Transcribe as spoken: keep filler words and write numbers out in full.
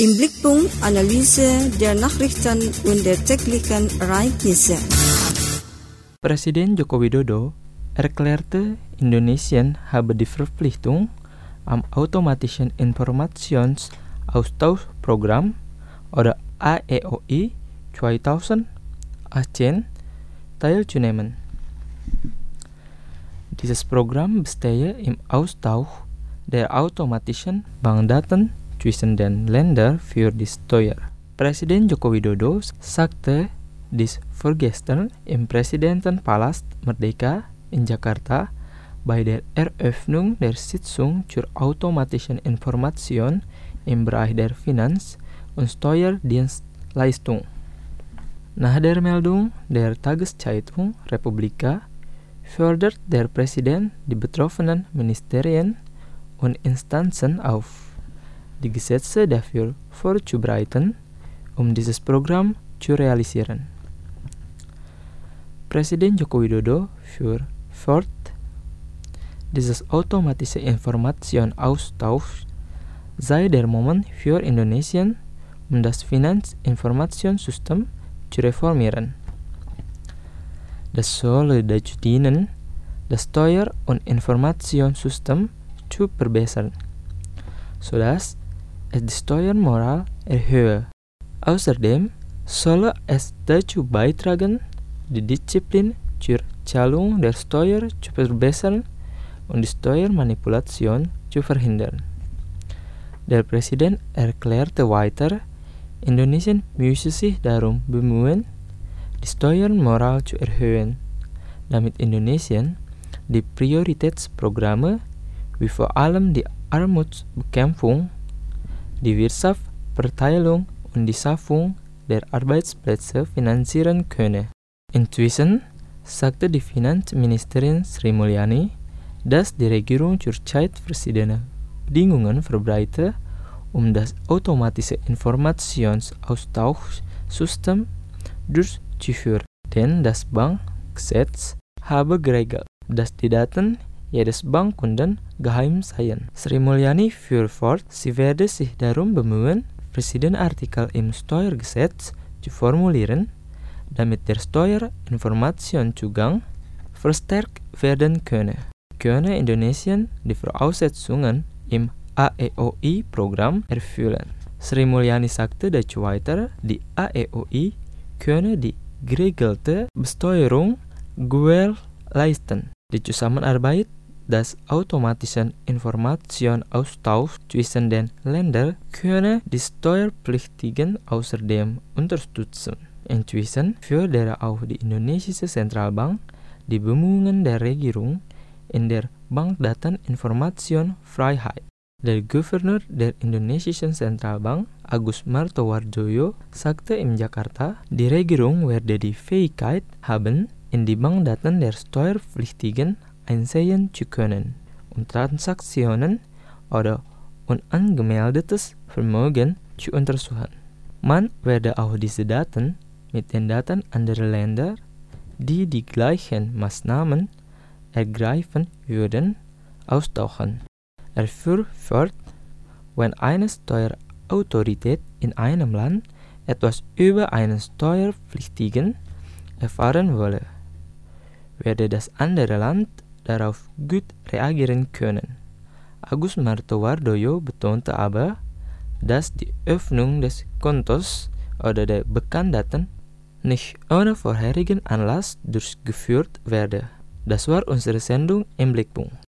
Im Blickpunkt Analyse der Nachrichten und der täglichen Ereignisse. Presiden Joko Widodo erklärte, Indonesien habe die Verpflichtung, am Automatischen Informationsaustauschprogramm oder A E O I zweitausendachtzehn teilzunehmen. Dieses Programm bestehe im Austausch der automatischen Bankdaten zwischen den Ländern für die Steuer. Presiden Joko Widodo sagte dies vorgestern im Präsidentenpalast Merdeka in Jakarta bei der Eröffnung der Sitzung zur automatischen Information im Bereich der Finanz- und Steuerdienstleistung. Nach der Meldung der Tageszeitung Republika fordert der Präsident die betroffenen Ministerien und Instanzen auf, die Gesetze dafür vorzubereiten, um dieses Programm zu realisieren. Presiden Joko Widodo fuhr fort, dieses automatische Informationsaustausch sei der Moment für Indonesien, um das Finanzinformationssystem zu reformieren. Das solle dazu dienen, das Steuer- und Informationssystem zu verbessern, sodass es die Steuermoral erhöhe. Außerdem solle es dazu beitragen, die Disziplin zur Zahlung der Steuer zu verbessern und die Steuermanipulation zu verhindern. Der Präsident erklärte weiter, Indonesien müsse sich darum bemühen, die Steuermoral zu erhöhen, damit Indonesien die Prioritätsprogramme wie vor allem die Armutsbekämpfung, die Wirtschaftsverteilung und die Schaffung der Arbeitsplätze finanzieren könne. Inzwischen sagte die Finanzministerin Sri Mulyani, dass die Regierung zurzeit verschiedene Bedingungen verbreite, um das automatische Informationsaustauschsystem durchzuführen. Denn das Bankgesetz habe geregelt, dass die Daten jedes Bankkunden geheim seien. Sri Mulyani fuhr fort, sie werde sich darum bemühen, verschiedene Artikel im Steuergesetz zu formulieren, damit der Steuerinformationszugang verstärkt werden könne. Könne Indonesien die Voraussetzungen im A E O I-Programm erfüllen. Sri Mulyani sagte dazu weiter, die A E O I könne die geregelte Besteuerung gewährleisten. Die Zusammenarbeit des automatischen Informationsaustauschs zwischen den Ländern könne die Steuerpflichtigen außerdem unterstützen. Inzwischen fördere auch die indonesische Zentralbank die Bemühungen der Regierung in der Bankdateninformationsfreiheit. Der Gouverneur der indonesischen Zentralbank, Agus Martowardoyo, sagte in Jakarta, die Regierung werde die Fähigkeit haben, in die Bankdaten der Steuerpflichtigen einsehen zu können, um Transaktionen oder unangemeldetes Vermögen zu untersuchen. Man werde auch diese Daten mit den Daten anderer Länder, die die gleichen Maßnahmen ergreifen würden, austauschen. Er fuhr fort, wenn eine Steuerautorität in einem Land etwas über einen Steuerpflichtigen erfahren wolle, werde das andere Land darauf gut reagieren können. Agus Martowardoyo betonte aber, dass die Öffnung des Kontos oder der Bankdaten nicht ohne vorherigen Anlass durchgeführt werde. Das war unsere Sendung im Blickpunkt.